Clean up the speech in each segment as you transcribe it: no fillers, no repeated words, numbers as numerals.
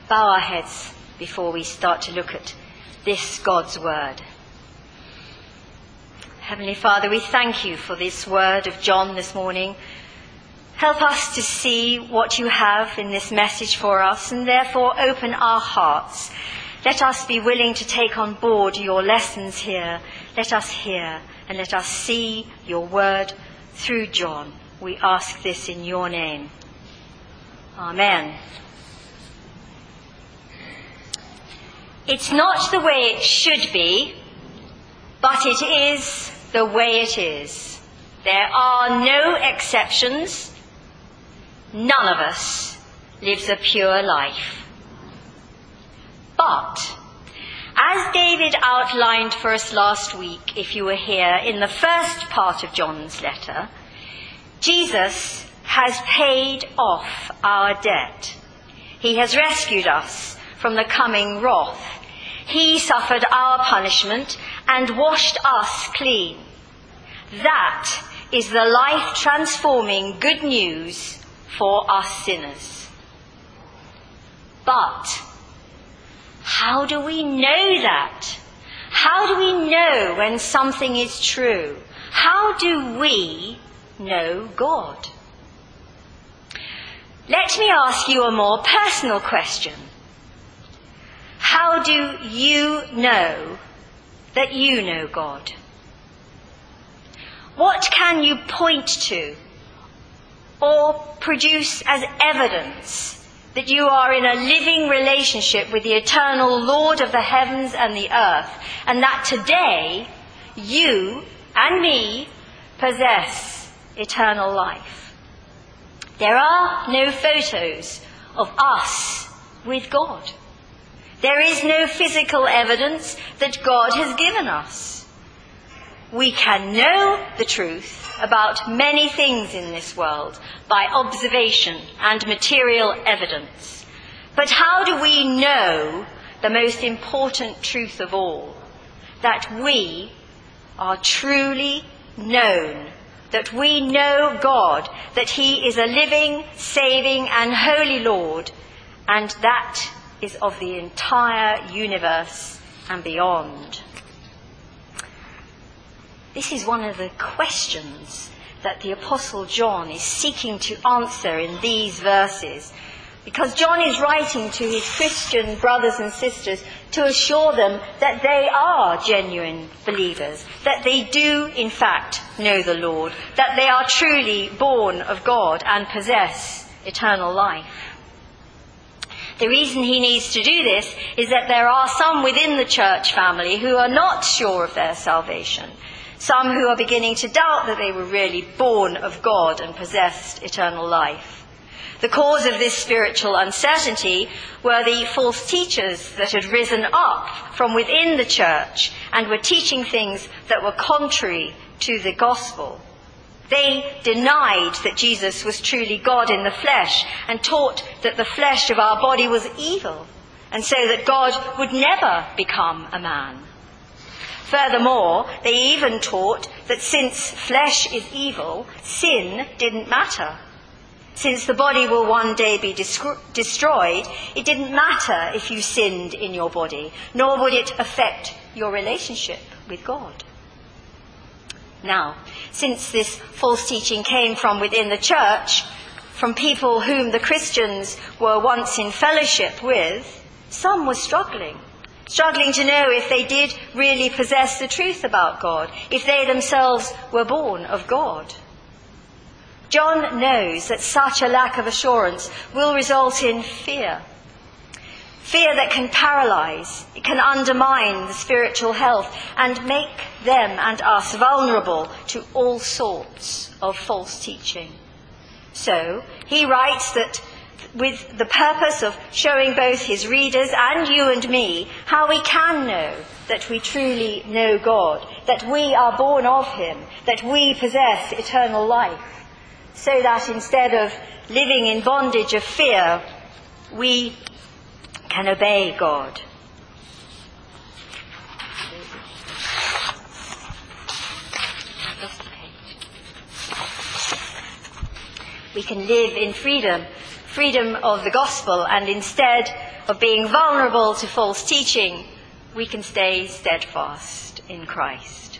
bow our heads before we start to look at this God's word. Heavenly Father, we thank you for this word of John this morning. Help us to see what you have in this message for us, and therefore open our hearts. Let us be willing to take on board your lessons here. Let us hear and let us see your word through John. We ask this in your name. Amen. It's not the way it should be, but it is the way it is. There are no exceptions. None of us lives a pure life. But, as David outlined for us last week, if you were here, in the first part of John's letter, Jesus has paid off our debt. He has rescued us from the coming wrath. He suffered our punishment and washed us clean. That is the life-transforming good news for us sinners. But how do we know that? How do we know when something is true? How do we know God? Let me ask you a more personal question. How do you know that you know God? What can you point to or produce as evidence that you are in a living relationship with the eternal Lord of the heavens and the earth, and that today you and me possess eternal life? There are no photos of us with God. There is no physical evidence that God has given us. We can know the truth about many things in this world by observation and material evidence. But how do we know the most important truth of all? That we are truly known, that we know God, that he is a living, saving and holy Lord, and that is of the entire universe and beyond. This is one of the questions that the Apostle John is seeking to answer in these verses, because John is writing to his Christian brothers and sisters to assure them that they are genuine believers, that they do in fact know the Lord, that they are truly born of God and possess eternal life. The reason he needs to do this is that there are some within the church family who are not sure of their salvation. Some who are beginning to doubt that they were really born of God and possessed eternal life. The cause of this spiritual uncertainty were the false teachers that had risen up from within the church and were teaching things that were contrary to the gospel. They denied that Jesus was truly God in the flesh and taught that the flesh of our body was evil, and so that God would never become a man. Furthermore, they even taught that since flesh is evil, sin didn't matter. Since the body will one day be destroyed, it didn't matter if you sinned in your body, nor would it affect your relationship with God. Now, since this false teaching came from within the church, from people whom the Christians were once in fellowship with, some were struggling to know if they did really possess the truth about God, if they themselves were born of God. John knows that such a lack of assurance will result in fear. Fear that can paralyze, it can undermine the spiritual health and make them and us vulnerable to all sorts of false teaching. So, he writes that with the purpose of showing both his readers and you and me how we can know that we truly know God, that we are born of him, that we possess eternal life, so that instead of living in bondage of fear, we can obey God. We can live in freedom of the gospel, and instead of being vulnerable to false teaching, we can stay steadfast in Christ.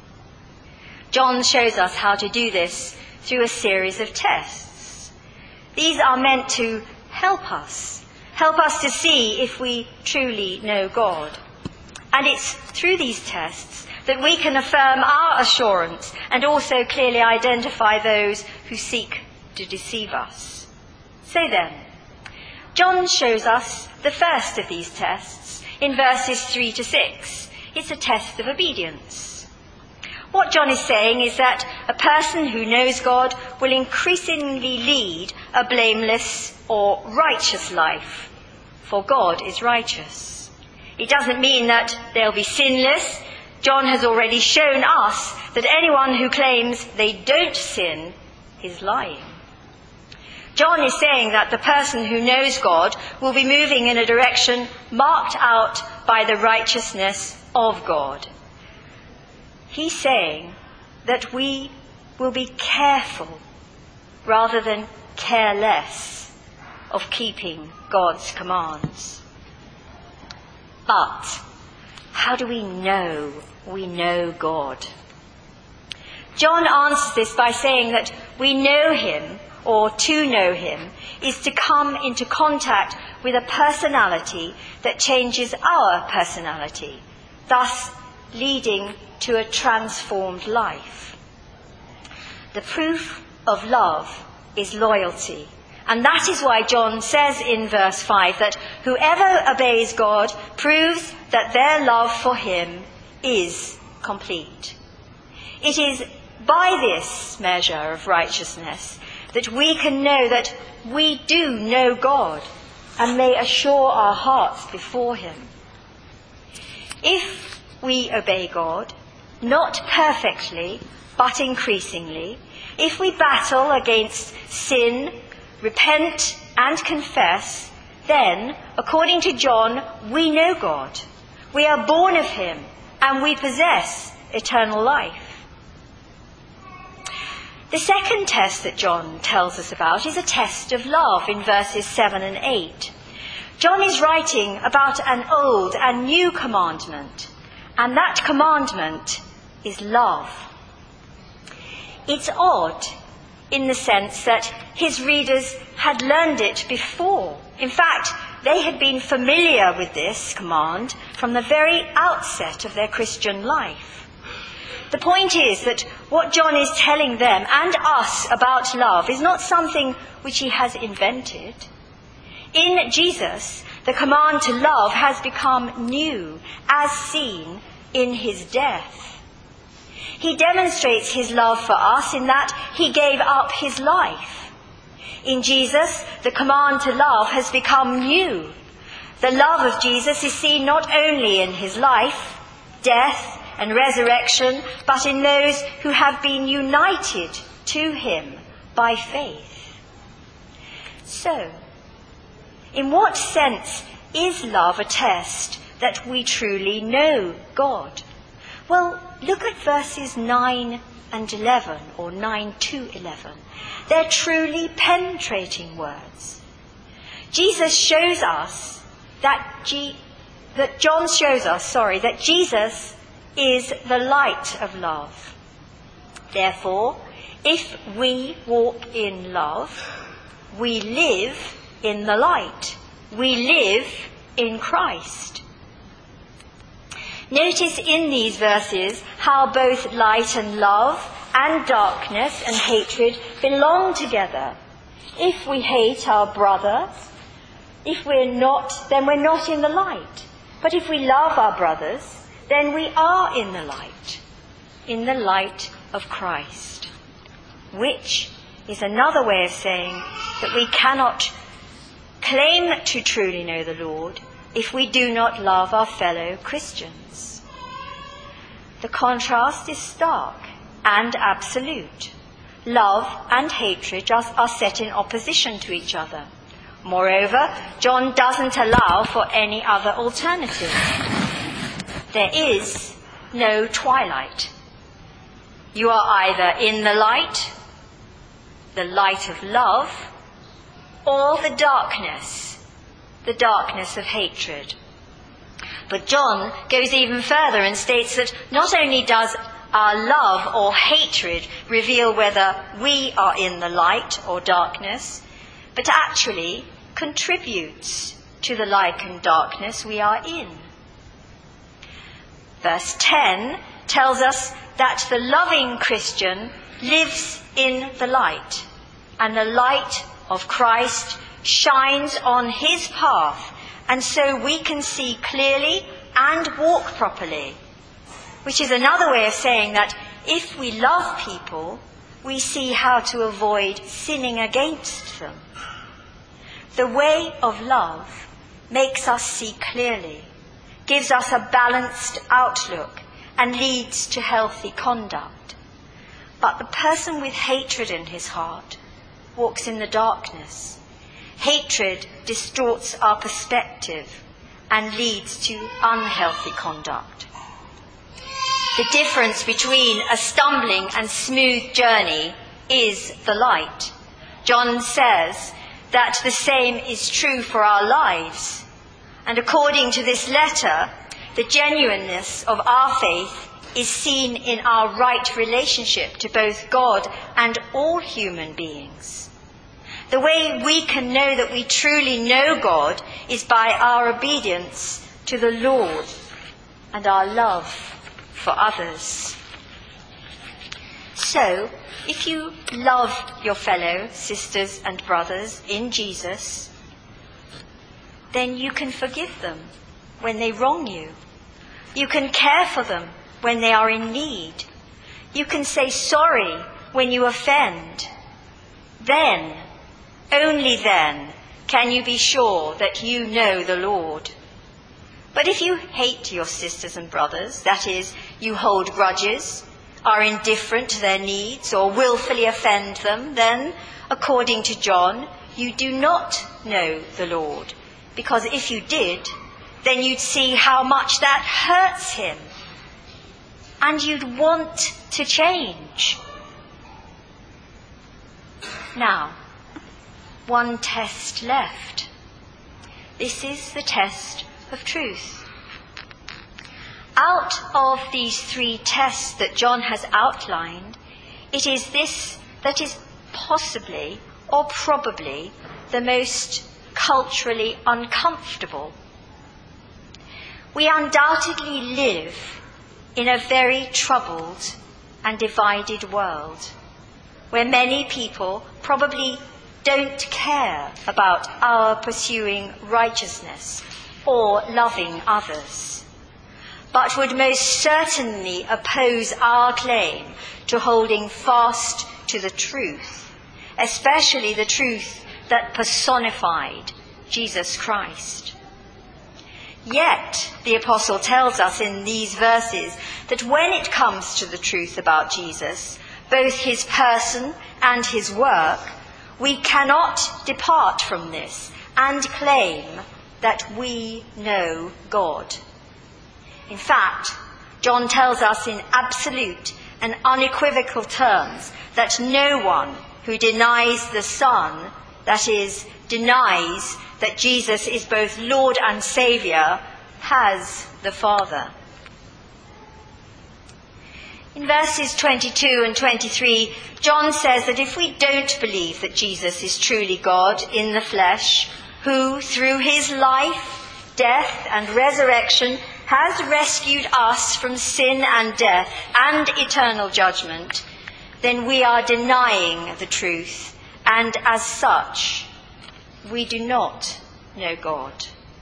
John shows us how to do this through a series of tests. These are meant to help us to see if we truly know God. And it's through these tests that we can affirm our assurance and also clearly identify those who seek to deceive us. So then, John shows us the first of these tests in verses 3 to 6. It's a test of obedience. What John is saying is that a person who knows God will increasingly lead a blameless or righteous life, for God is righteous. It doesn't mean that they'll be sinless. John has already shown us that anyone who claims they don't sin is lying. John is saying that the person who knows God will be moving in a direction marked out by the righteousness of God. He's saying that we will be careful rather than careless of keeping God's commands. But how do we know we know God? John answers this by saying that we know him, or to know him, is to come into contact with a personality that changes our personality, thus leading to a transformed life. The proof of love is loyalty. And that is why John says in verse 5 that whoever obeys God proves that their love for him is complete. It is by this measure of righteousness that we can know that we do know God and may assure our hearts before him. If we obey God, not perfectly, but increasingly, if we battle against sin, repent and confess, then, according to John, we know God. We are born of him and we possess eternal life. The second test that John tells us about is a test of love in verses 7 and 8. John is writing about an old and new commandment, and that commandment is love. It's odd in the sense that his readers had learned it before. In fact, they had been familiar with this command from the very outset of their Christian life. The point is that what John is telling them and us about love is not something which he has invented. In Jesus, the command to love has become new, as seen in his death. He demonstrates his love for us in that he gave up his life. In Jesus, the command to love has become new. The love of Jesus is seen not only in his life, death, and resurrection, but in those who have been united to him by faith. So, in what sense is love a test that we truly know God? Well, look at verses 9 and 11, or 9 to 11. They're truly penetrating words. Jesus shows us that John shows us, that Jesus is the light of love. Therefore, if we walk in love, we live in the light. We live in Christ. Notice in these verses how both light and love and darkness and hatred belong together. If we hate our brother, if we're not, then we're not in the light. But if we love our brothers, then we are in the light of Christ, which is another way of saying that we cannot claim to truly know the Lord if we do not love our fellow Christians. The contrast is stark and absolute. Love and hatred are set in opposition to each other. Moreover, John doesn't allow for any other alternative. There is no twilight. You are either in the light of love, or the darkness, the darkness of hatred. But John goes even further and states that not only does our love or hatred reveal whether we are in the light or darkness, but actually contributes to the light and darkness we are in. Verse 10 tells us that the loving Christian lives in the light, and the light of Christ shines on his path, and so we can see clearly and walk properly, which is another way of saying that if we love people, we see how to avoid sinning against them. The way of love makes us see clearly, gives us a balanced outlook, and leads to healthy conduct. But the person with hatred in his heart walks in the darkness. Hatred distorts our perspective and leads to unhealthy conduct. The difference between a stumbling and smooth journey is the light. John says that the same is true for our lives. And according to this letter, the genuineness of our faith is seen in our right relationship to both God and all human beings. The way we can know that we truly know God is by our obedience to the Lord and our love for others. So, if you love your fellow sisters and brothers in Jesus, then you can forgive them when they wrong you. You can care for them when they are in need. You can say sorry when you offend. Then, only then, can you be sure that you know the Lord. But if you hate your sisters and brothers, that is, you hold grudges, are indifferent to their needs, or willfully offend them, then, according to John, you do not know the Lord. Because if you did, then you'd see how much that hurts him. And you'd want to change. Now, one test left. This is the test of truth. Out of these three tests that John has outlined, it is this that is possibly or probably the most culturally uncomfortable. We undoubtedly live in a very troubled and divided world, where many people probably don't care about our pursuing righteousness or loving others, but would most certainly oppose our claim to holding fast to the truth, especially the truth that personified Jesus Christ. Yet, the apostle tells us in these verses that when it comes to the truth about Jesus, both his person and his work, we cannot depart from this and claim that we know God. In fact, John tells us in absolute and unequivocal terms that no one who denies the Son, that is, denies that Jesus is both Lord and Saviour, has the Father. In verses 22 and 23, John says that if we don't believe that Jesus is truly God in the flesh, who through his life, death and resurrection has rescued us from sin and death and eternal judgment, then we are denying the truth, and as such, we do not know God.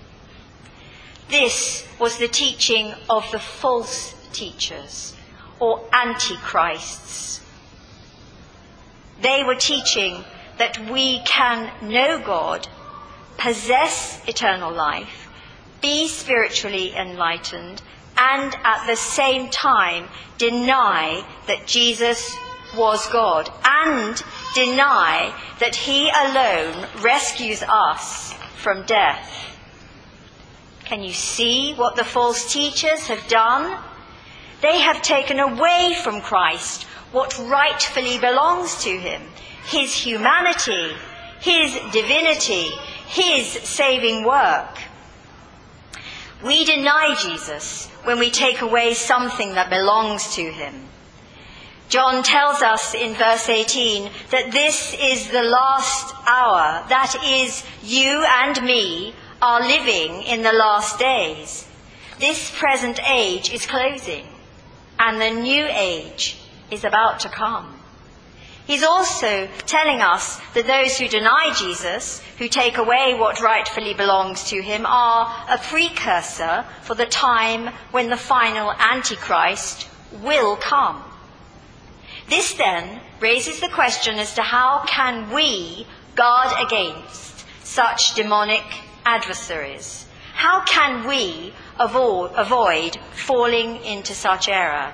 This was the teaching of the false teachers, or antichrists. They were teaching that we can know God, possess eternal life, be spiritually enlightened, and at the same time deny that Jesus was God, and deny that he alone rescues us from death. Can you see what the false teachers have done? They have taken away from Christ what rightfully belongs to him, his humanity, his divinity, his saving work. We deny Jesus when we take away something that belongs to him. John tells us in verse 18 that this is the last hour. That is, you and me are living in the last days. This present age is closing, and the new age is about to come. He's also telling us that those who deny Jesus, who take away what rightfully belongs to him, are a precursor for the time when the final Antichrist will come. This then raises the question as to how can we guard against such demonic adversaries? How can we avoid falling into such error?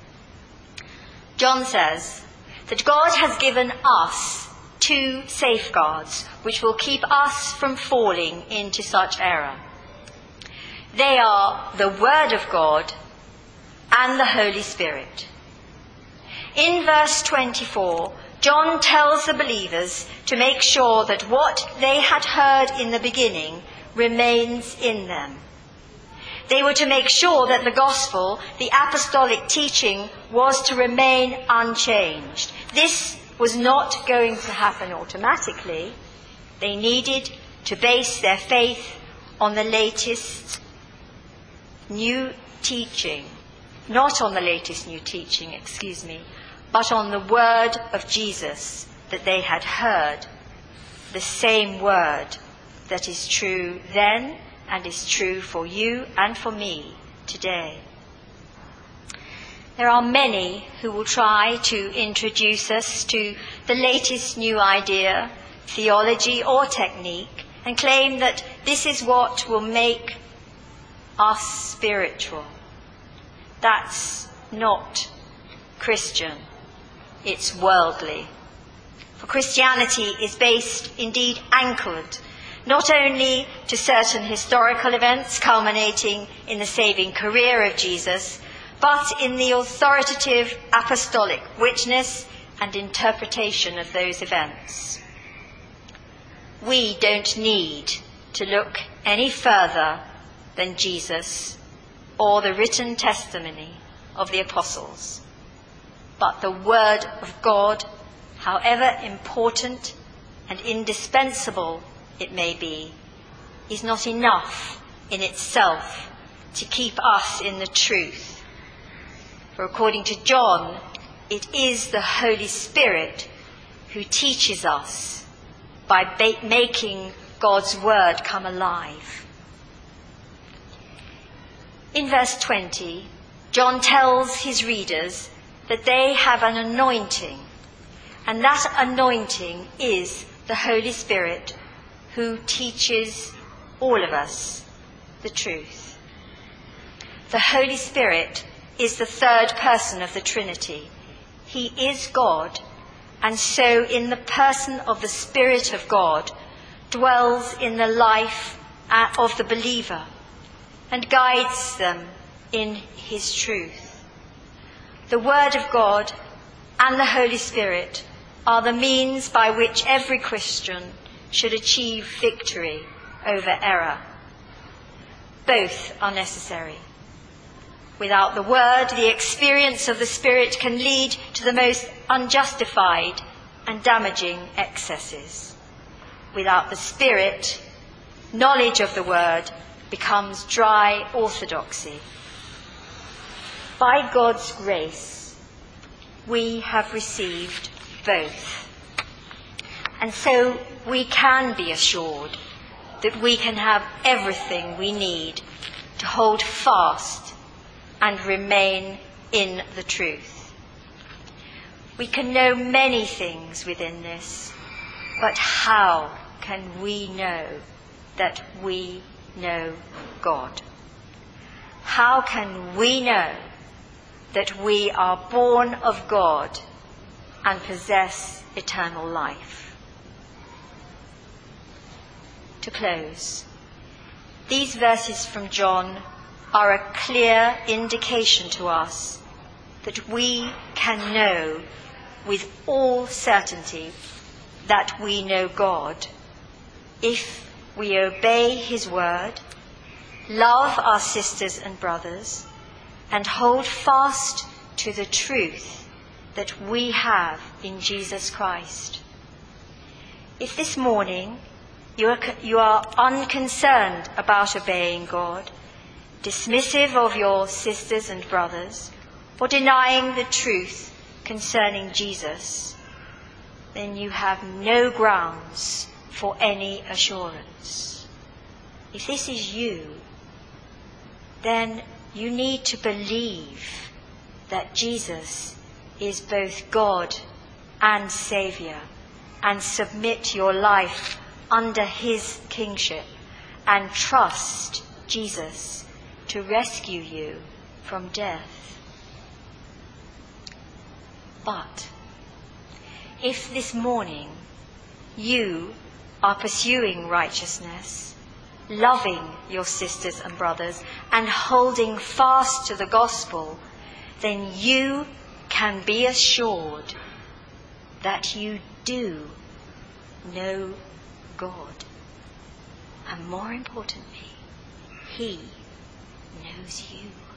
John says that God has given us 2 safeguards which will keep us from falling into such error. They are the Word of God and the Holy Spirit. In verse 24, John tells the believers to make sure that what they had heard in the beginning remains in them. They were to make sure that the gospel, the apostolic teaching, was to remain unchanged. This was not going to happen automatically. They needed to base their faith on the latest new teaching. Not on the latest new teaching, but on the word of Jesus that they had heard. The same word that is true then and is true for you and for me today. There are many who will try to introduce us to the latest new idea, theology or technique, and claim that this is what will make us spiritual. That's not Christian. It's worldly. For Christianity is based, indeed anchored, not only to certain historical events culminating in the saving career of Jesus, but in the authoritative apostolic witness and interpretation of those events. We don't need to look any further than Jesus or the written testimony of the apostles. But the Word of God, however important and indispensable it may be, is not enough in itself to keep us in the truth. For according to John, it is the Holy Spirit who teaches us by making God's word come alive. In verse 20, John tells his readers that they have an anointing, and that anointing is the Holy Spirit who teaches all of us the truth. The Holy Spirit is the third person of the Trinity. He is God, and so in the person of the Spirit of God dwells in the life of the believer and guides them in his truth. The Word of God and the Holy Spirit are the means by which every Christian should achieve victory over error. Both are necessary. Without the Word, the experience of the Spirit can lead to the most unjustified and damaging excesses. Without the Spirit, knowledge of the Word becomes dry orthodoxy. By God's grace, we have received both. And so we can be assured that we can have everything we need to hold fast and remain in the truth. We can know many things within this, but how can we know that we know God? How can we know that we are born of God and possess eternal life? To close, these verses from John are a clear indication to us that we can know with all certainty that we know God if we obey his word, love our sisters and brothers, and hold fast to the truth that we have in Jesus Christ. If this morning you are unconcerned about obeying God, dismissive of your sisters and brothers, or denying the truth concerning Jesus, then you have no grounds for any assurance. If this is you, then you need to believe that Jesus is both God and Saviour, and submit your life under his kingship and trust Jesus to rescue you from death. But if this morning you are pursuing righteousness, loving your sisters and brothers, and holding fast to the gospel, then you can be assured that you do know God. And more importantly, he knows you.